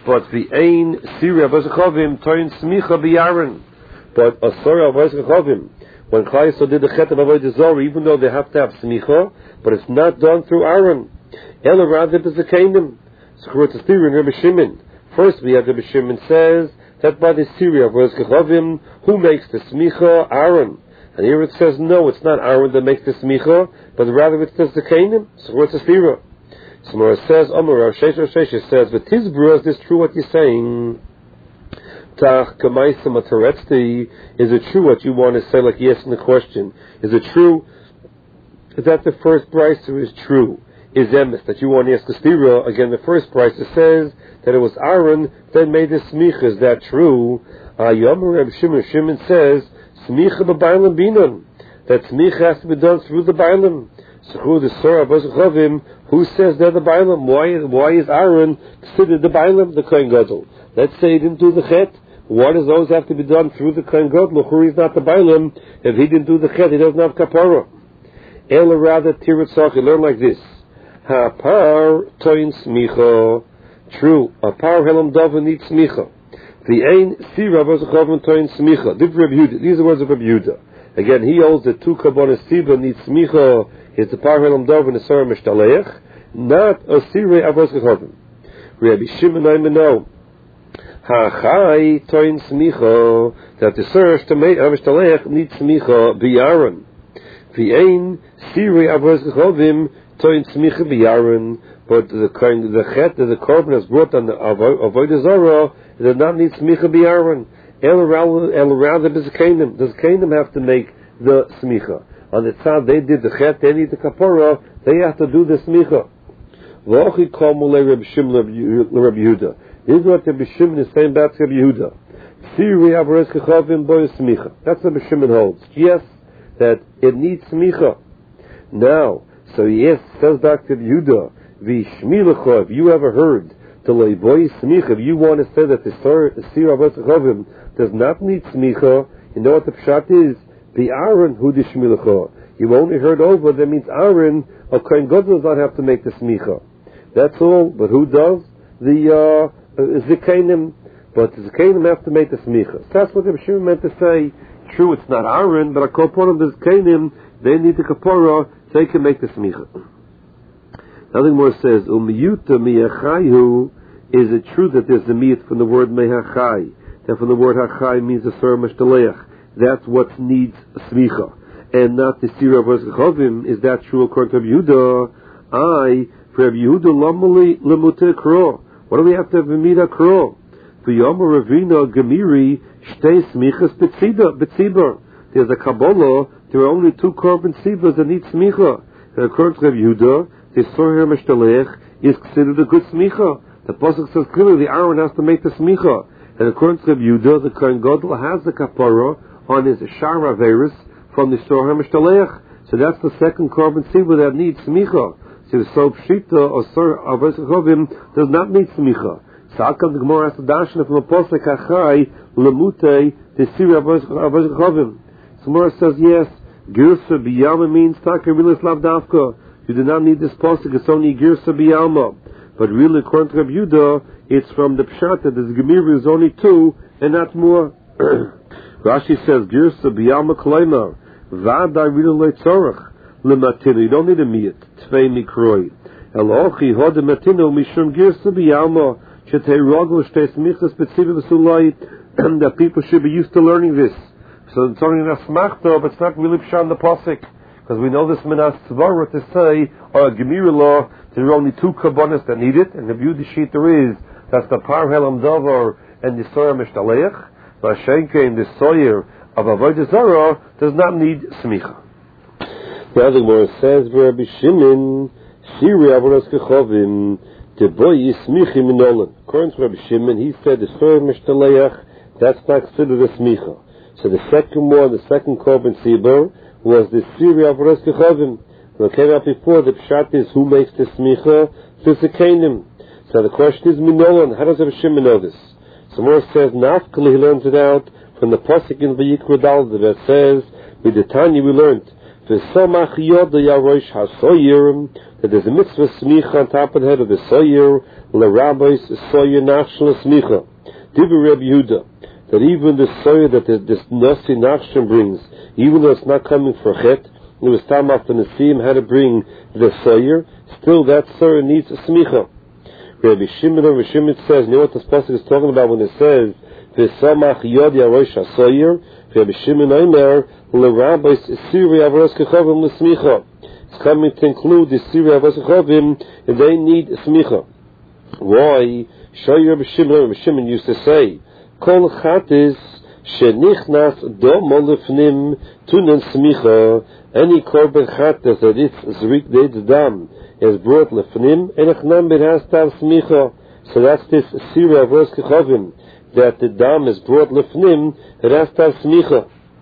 but the ein Siri Avos Chavim Toin Smicha B'Yaron. But Asura Avos Chavim, when Klal Yisrael did the Chet of Avodah Zarah, even though they have to have Smicha, but it's not done through Aaron. Ela rather B'Zekeinim. So it's a theory in Rabbi Shimon. First we have Rabbi Shimon says that by the Siri Avos Chavim, who makes the Smicha? Aaron. And here it says no, it's not Aaron that makes the Smicha, but rather it's the Zekeinim. So it's a theory. So it says, Amar Shesha says, but Tizbra, is this true what you're saying? Tach Kamaisa Mataretzti, is it true what you want to say, like yes in the question? Is it true that the first brisa is true? Is emes that you want to ask the stira? Again, the first brisa says that it was Aaron that made the smicha. Is that true? Yomer Shimon says, smicha b'bailam binon. That smicha has to be done through the bailam. So who the Surah Avos Chavim, who says they're the bailam? Why is Aaron considered the bailam, the Kohen Gadol? Let's say he didn't do the chet. Why does those have to be done through the Kohen Gadol? Who is not the bailam? If he didn't do the chet, he doesn't have kapara. Ela rather tiritzach. You learn like this: Ha'par toin smicha. True, a par helam dava needs smicha. The ein sira Avos Chavim toin smicha. These are the words of Rabbi Yehuda. Again, he holds that two kabbalah siba needs smicha. Is the par helam dava and the Sarah Mishtaleach, not a sira Avos Chavim. Rabbi Shimon I know. Ha'chai toin smicha, that the Sarah Mishtaleach needs smicha b'Yaron. V'ein sira Avos Chavim toin smicha b'Yaron. But the chet that the korban has brought on the Avodah Zarah does not need smicha b'Yaron. El rather b'Zekeinim. Does Zekeinim have to make the smicha? On the tzad they did the chet, they need the kapara, they have to do the smicha. V'ochi komulei Rabbi Shimon Rabbi Yehuda. This is what Rabbi Shimon is saying about Rabbi Yehuda. Siri Avos Chavim boy smicha. That's what Rabbi Shimon holds. Yes, that it needs smicha. Now, so yes, says Dr. Yehuda, V'shmilecha, if you ever heard the leiboy smicha, if you want to say that the Siri Avos Chavim does not need smicha, you know what the pshat is? The Aaron who the shmilecha. You only heard over, that means Aaron, a Kohen Gadol does not have to make the smicha. That's all, but who does? The Zekeinim. But the Zekeinim have to make the smicha. So that's what Rabbi Shimon meant to say. True, it's not Aaron, but a couple of the Zekeinim, they need the kapara, so they can make the smicha. Nothing more says, Umiyuta miyachayu, is it true that there's a miyut from the word mehachai? That from the word hachai means the Surah Mishtaleach. That's what needs smicha, and not the Sira Avos Chavim. Is that true according to Rabbi Yehuda? For Rabbi Yehuda, lamali lemuteh kro. What do we have to have a mida kro? V'yomer Ravina Gemiri shtei smichas betzibar. There's a Kabbalah. There are only two korban sivas that need smicha. And according to Rabbi Yehuda, the Surah Mishtaleach is considered a good smicha. The pasuk says clearly the Aaron has to make the smicha. And according to Rabbi Yehuda, the Kohen Gadol has the kapara on his Shar Averis from the Surah Mishtaleach. So that's the second korban siva that needs smicha. So the Sob Shita or Surah Avos Chavim does not need smicha. So how come the Gemara has to dashna from a posek Achai Lemutei the Surah Avos Chavim? So Gemara says yes. Girsa B'Yama means Taka Rilis Lav Davka. You do not need this posek. It's only Girsa B'Yama. But really, according to Rabbi Yehuda, it's from the pshat that the Gemiri is only two and not more. Rashi says, Girsa b'yalma k'leimar, v'adai rila le'tzorach, l'matinu. You don't need a miyat, tvei mikroi. Elochi hoda matinu mishum girsa b'yalma, shetei rogel shtei smichas betziva v'sulai, that people should be used to learning this. So it's only an asmachta, but it's not really pshat in the posik. Because we know this minas tzvara to say, or a gemira law, there are only two kabbanas that need it, and the beauty sheet there is, that's the par helam davar and the Surah Mishtaleach. Vashenke in the soyer of Avodah Zarah does not need smicha. Now the Gemara says, Rabbi Shimon, Siri Avos Chavim, the boy is smicha minolan. According to Rabbi Shimon, he said the Surah Mishtaleach, that's not considered a smicha. So the second one, the second korban sibur, was the Siri Avos Chavim. What came out before, the pshat is who makes the smicha? The Zekeinim. So the question is minolan. How does Rabbi Shimon know this? Somewhere says Nafkali, he learns it out from the pasuk in Vayikra Daled that says, with the Tanya we learned, V'samach yoda yarosh hasoyer, that there's a mitzvah smicha on top of the head of the soyer, l'rabbis soyer nachshel smicha. Divrei Reb Yehuda, that even the soyer that this nasi nachshel brings, even though it's not coming for chet, it was time after Nesim had to bring the soyer, still that soyer needs a smicha. Rabbi Shimon says, you know what this pasuk is talking about when it says, V'samach yod yarosh hasoyer, Rabbi Shimon Omer, l'rabbis siri avros kechavim l'smicha. It's coming to include the siri avros kechavim, and they need smicha. Why? Shoy Rabbi Shimon used to say, Kol chatis shenichnas domo lefnim tunen smicha. Any korban chatis that it's zrik deitz dam is brought lefnim, and echnam it has to have smicha. So that's this siri avros kechavim, that the dam is brought lefnim, it has to have smicha.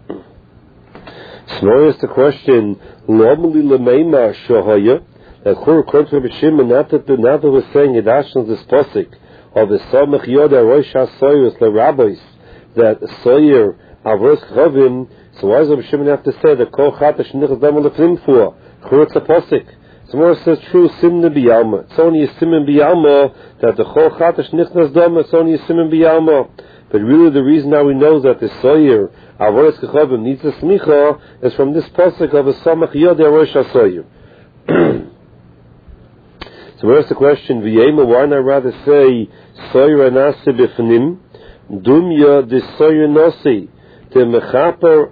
So now is the question, normally lemeima shohaya, that according to Rabbi Shimon, not that we're saying it ashons this pasuk of the samach yoda rosh hasoyer l'rabbis, that soyer avros kechavim. So why does Rabbi Shimon have to say that kol chatash nichas dam lefnim for? It's a pasuk. Tomorrow says true simna biyalma. It's only a simna biyalma that the chol chatash nichnas dam. It's only a simna biyalma. But really, the reason now we know that the soyer avros kechavim needs a smicha is from this pasuk of a samach yoda rosh hasoyer. So where's the question? V'yema, why not rather say soyer anase b'fnim dumya the soyer nasi the mechaper?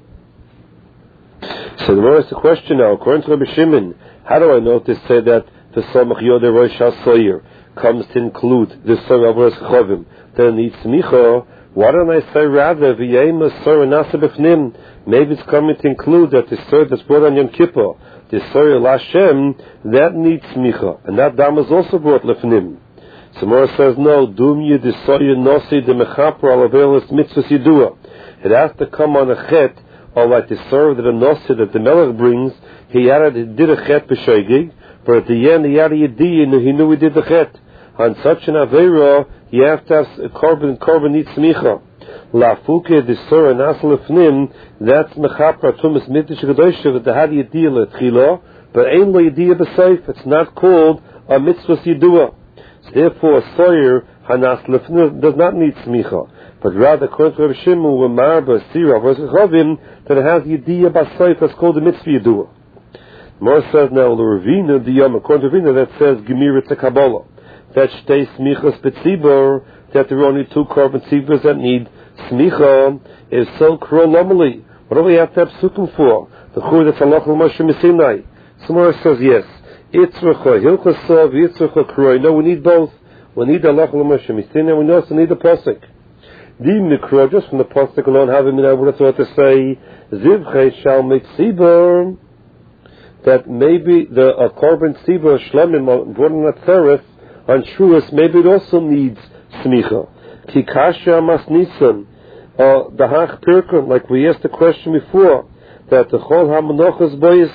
So where's the question now? According to Rabbi Shimon, how do I know to say that the samach yoda rosh hasoyer comes to include the soyer avros kechavim that needs smicha? Why don't I say rather v'yema soyer anase b'fnim? Maybe it's coming to include that the soyer that's brought on Yom Kippur, the soyer l'Hashem, that needs smicha, and that dam is also brought lefnim. So Mora says no. Dumya the soyer nosi the mechaper al avelis mitzvahs yidua. It has to come on a chet, or like the soyer that a nosi that the melech brings. He did a chet b'shoigig, but at the end he had a yediyah, he knew he did the chet. On such an avera, you have to have korban needs smicha. Lafuke the soyer nasel lefnim. That's mechaper tumas mitzvah gedoyshe that they had yediyah letchila, but ain't lo yediyah b'seif. It's not called a mitzvah yidua. So therefore, a soyer hanas lefnim does not need smicha, but rather according to Rabbi Shimon, wemar b'sira avros kechavim that it has yediyah b'seif. That's called the mitzvah yidua. More says now the Ravina the Yom according to Ravina that says gemirit Kabbalah that shtei smichas b'tzibur, that there are only 2 korban tziburs that need smicha is so krolomally. What do we have to have sukim for? The chur that's halach l'Moshe Sinai. Somewhere says yes. Itzrecha hilchasa v'itzrecha kroi. No, we need both. We need the halach l'Moshe Sinai. We also need the pasuk. The mikra just from the pasuk alone having I would have thought to say zivchei shal mitzibur, that maybe the korban tzibur shlamim brought in Atzeres on Shavuos, maybe it also needs smicha. Ki kasha masnisan, the hach pirkum, like we asked the question before, that the chol hamanochas boyis,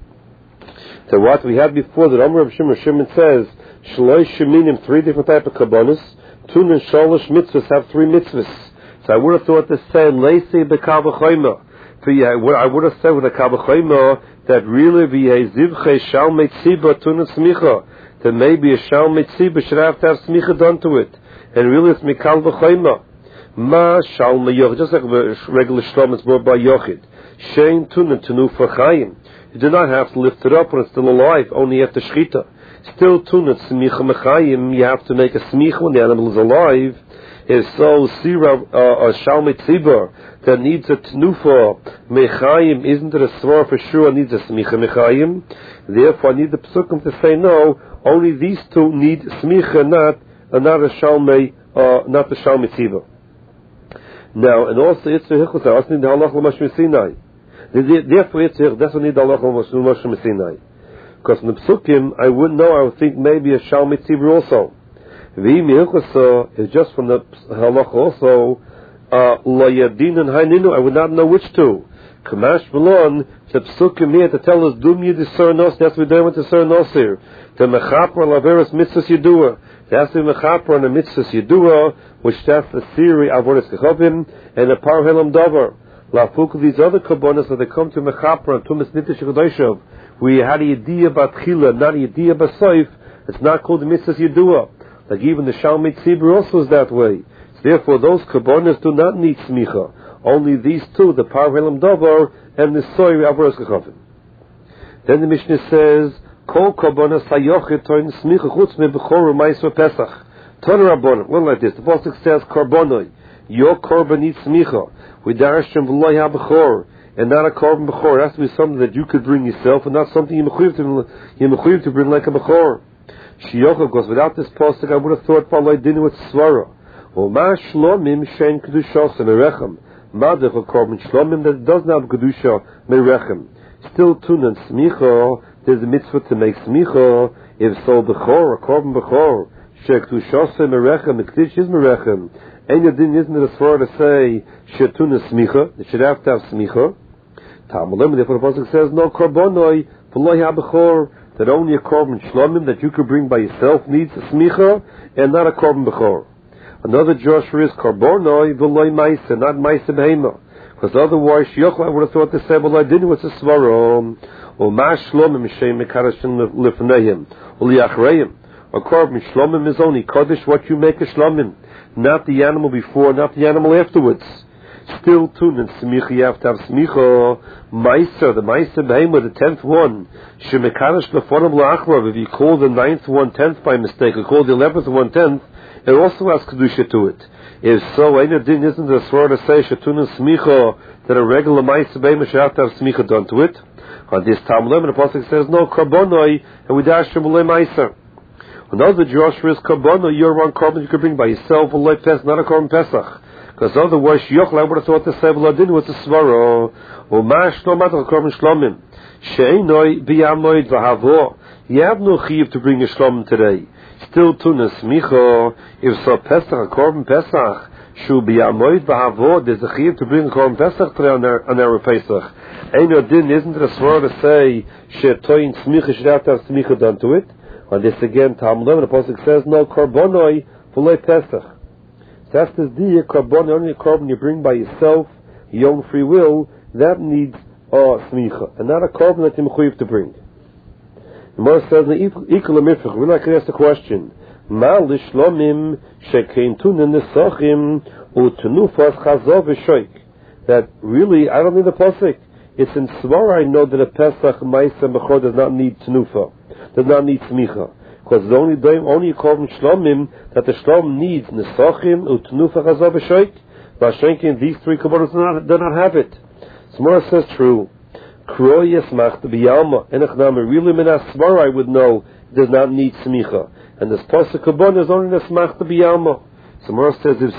that what we had before, that Amr Rav Shimon says, shloi sheminim, 3 different type of kabbanis, tun and sholosh mitzvahs have 3 mitzvahs. So I would have thought to say, leisi b'kal v'choyma. I would have said with a kal v'choyma, that really v'yei zivchei shal meitziba tun and smicha, that maybe a shal meitziba should have to have smicha done to it. And really it's mikal v'choyma. Ma shal meyochid, just like regular shlom is brought by yochid. Shein tun and tunu for chayim. You do not have to lift it up when it's still alive, only after shchita. Still tun and smicha mechayim, you have to make a smicha when the animal is alive. Is so sira shal metzibur that needs a tnufa mechayim, isn't it a svar for sure needs a smicha mechayim? Therefore I need the psukim to say no, only these 2 need smicha, not a shal not the shal metzibur. Now, and also it's a hichus, I also need the halach l'Moshe Sinai. Therefore it's a that's what need the halach l'Moshe Sinai. Because in the psukim I wouldn't know, I would think maybe a shal metzibur also. V'im hilchasa is just from the halach also. Lo yadin and haininu, I would not know which 2. Kamash v'lon, the psukim here to tell us dum yidisar nos. That's what they went to sar nosir. The mechaper laveras mitzvahs yidua. That's the mechaper on the mitzvahs yidua, which that's the theory of what is kechavim and the par helam davar. Lafuk, these other kabbonas that they come to Mechaper and Tumas Nitish Chodeshov, where you had a Yediyah Batchila, not a Yediyah Basoif, it's not called the Mitzvahs Yedua. Like even the Shalmei Tzibur also is that way. So therefore, those kabbonas do not need smicha. Only these two, the Par Helam Davar and the Soy Avaros Kachavim. Then the Mishnah says, Kol kabbonas hayochet toin smicha chutz me b'chor u'maisor Pesach. Ton Rabbanon, well like this, the Pasuk says, Karbonoi, your korban needs smicha. We darashim v'loy ha-b'chor, and not a korban b'chor. It has to be something that you could bring yourself, and not something you're mechuyev to bring like a b'chor. Shiyocha goes, without this Pasuk, I would have thought Palai Dinu with Svara. U'ma shlomim shein kedushos merechem. Madech a korban shlomim that does not have kedusha merechem. Still tun and smicha, there's a mitzvah to make smicha, if so b'chor, a korban b'chor. Shek kedushos merechem, the kedish is merechem. Ein yadin isn't it a svara to say shetun is smicha, it should have to have smicha. Talmudim, therefore the Pasuk says, no korbonoi, v'lo ha-b'chor, that only a korban shlomim that you could bring by yourself needs a smicha, and not a korban b'chor. Another Joshua is korbonoi, v'lo maisa, not maisa behema. Because otherwise, Yochel, I would have thought to say, well, I didn't, what's a svara? Or ma shlomim shem mekarashin lefneihim, or liachreihim. A korban shlomim is only kodesh what you make a shlomim. Not the animal before, not the animal afterwards. Still tun and smicha, you have to have smicha. Meiser, the Meiser behema, the 10th one. Shemekadash lefonim la'achrav. If you call the 9th 1/10 by mistake, or call the 11th 1/10, it also has kedusha to it. If so, Ein Adin isn't a svara to say shetun and smicha that a regular Meiser behema should have to have smicha done to it. On this Talmud, the Pasuk says no karbonoi, and we dash him Meiser. Another Joshua is Kabbalah, you're one korban you could bring by yourself, or like Pesach, not a korban Pesach. Because otherwise, Yochel, I would have thought to say, well, I didn't with the Svara, or Ma Shlomat, or korban Shlomim. She'enoi biyamoid v'havo. You have no chiv to bring a Shlomim today. Still tunas micho, if so Pesach, a korban Pesach, shu biyamoid v'havo, there's a chiv to bring a korban Pesach today on our Pesach. Ein Adin, isn't it a Svara to say, she'toin smicha, should have to have smicha done to it? On this again, Talmud, the Pasuk says, no karbonoi v'loi Pesach. That's the karbonoi, only a korban you bring by yourself, your own free will, that needs smicha, and not a korban that you're mechuyev to bring. The Gemara says, we're not going to ask the question, ma lishlomim shekein tunin nesachim u'tenufas chazov v'shoik. That really, I don't need the Pasuk. It's in Svara I know that a Pesach, Maisa, Bechor does not need tenufa. Does not need smicha, because it's only a korban shlomim that the shlom needs nesachim u'tenufa chazov v'shoik. Vashenkin, these three kabbalas do not have it. Smara says true. Kro yesmach b'yalma enachnami really minas smara I would know does not need smicha, and this pasuk kabbalah is only nesmach b'yalma. Smara says if